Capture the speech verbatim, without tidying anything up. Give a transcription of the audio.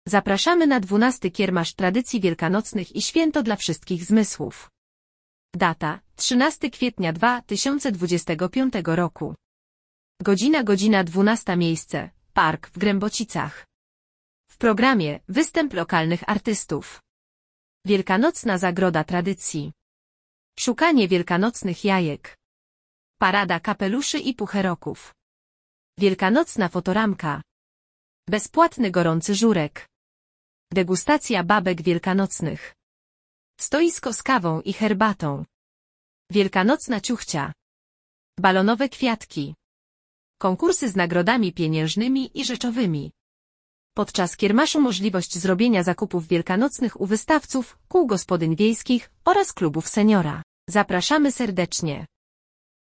Zapraszamy na dwunasty kiermasz tradycji wielkanocnych i święto dla wszystkich zmysłów. Data: trzynastego kwietnia dwa tysiące dwudziestego piątego roku. Godzina godzina dwunasta. Miejsce: Park w Grębocicach. W programie występ lokalnych artystów. Wielkanocna zagroda tradycji. Szukanie wielkanocnych jajek. Parada kapeluszy i pucheroków. Wielkanocna fotoramka. Bezpłatny gorący żurek. Degustacja babek wielkanocnych. Stoisko z kawą i herbatą. Wielkanocna ciuchcia. Balonowe kwiatki. Konkursy z nagrodami pieniężnymi i rzeczowymi. Podczas kiermaszu możliwość zrobienia zakupów wielkanocnych u wystawców, kół gospodyń wiejskich oraz klubów seniora. Zapraszamy serdecznie.